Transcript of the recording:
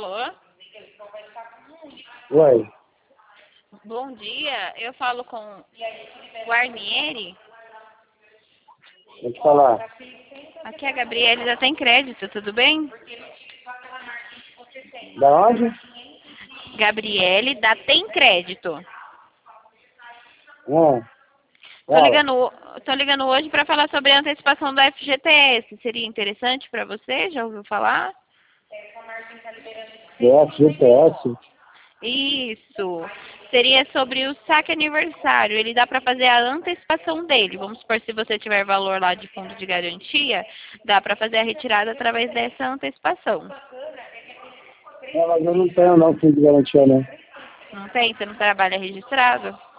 Alô? Oi, Bom dia, eu falo com Guarnieri. vou te falar. Aqui é a Gabriele da Tem Crédito, tudo bem? Da onde? Gabriele da Tem Crédito. Tô Fala. ligando, tô ligando hoje para falar sobre a antecipação do FGTS. Seria interessante para você? Já ouviu falar? GPS? Isso. Seria sobre o saque aniversário. Ele dá para fazer a antecipação dele. Vamos supor, se você tiver valor lá de fundo de garantia, dá para fazer a retirada através dessa antecipação. Não, mas eu não tenho não fundo de garantia, não. Não tem? Você não trabalha registrado?